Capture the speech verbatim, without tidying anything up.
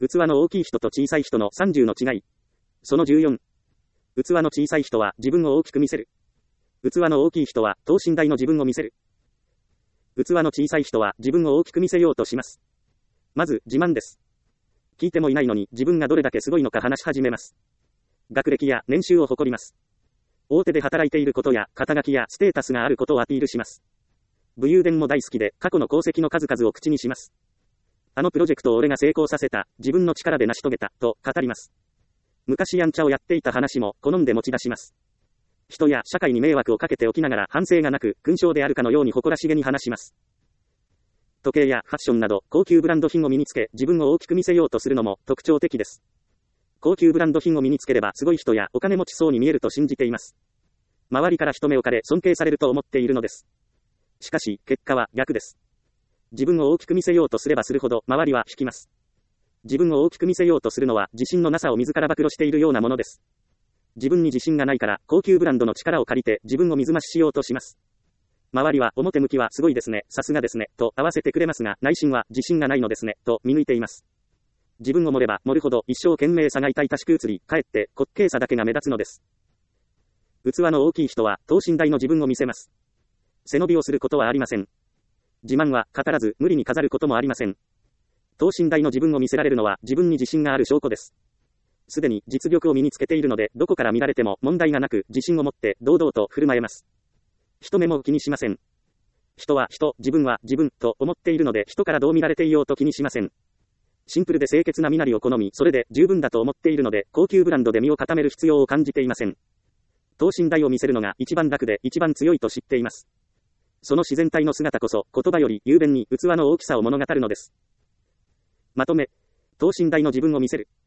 器の大きい人と小さい人のさんじゅうの違い。そのじゅうよん。器の小さい人は自分を大きく見せる。器の大きい人は等身大の自分を見せる。器の小さい人は自分を大きく見せようとします。まず、自慢です。聞いてもいないのに自分がどれだけすごいのか話し始めます。学歴や年収を誇ります。大手で働いていることや肩書きやステータスがあることをアピールします。武勇伝も大好きで過去の功績の数々を口にします。あのプロジェクトを俺が成功させた、自分の力で成し遂げた、と語ります。昔やんちゃをやっていた話も好んで持ち出します。人や社会に迷惑をかけておきながら反省がなく勲章であるかのように誇らしげに話します。時計やファッションなど高級ブランド品を身につけ自分を大きく見せようとするのも特徴的です。高級ブランド品を身につければすごい人やお金持ちそうに見えると信じています。周りから人目をかれ尊敬されると思っているのです。しかし結果は逆です。自分を大きく見せようとすればするほど周りは引きます。自分を大きく見せようとするのは自信のなさを自ら暴露しているようなものです。自分に自信がないから高級ブランドの力を借りて自分を水増ししようとします。周りは表向きはすごいですね、さすがですね、と合わせてくれますが内心は自信がないのですね、と見抜いています。自分を盛れば盛るほど一生懸命さが痛々しく移り、かえって滑稽さだけが目立つのです。器の大きい人は等身大の自分を見せます。背伸びをすることはありません。自慢は語らず無理に飾ることもありません。等身大の自分を見せられるのは自分に自信がある証拠です。すでに実力を身につけているのでどこから見られても問題がなく自信を持って堂々と振る舞えます。人目も気にしません。人は人、自分は自分と思っているので人からどう見られていようと気にしません。シンプルで清潔な身なりを好みそれで十分だと思っているので高級ブランドで身を固める必要を感じていません。等身大を見せるのが一番楽で一番強いと知っています。その自然体の姿こそ言葉より雄弁に器の大きさを物語るのです。まとめ、等身大の自分を見せる。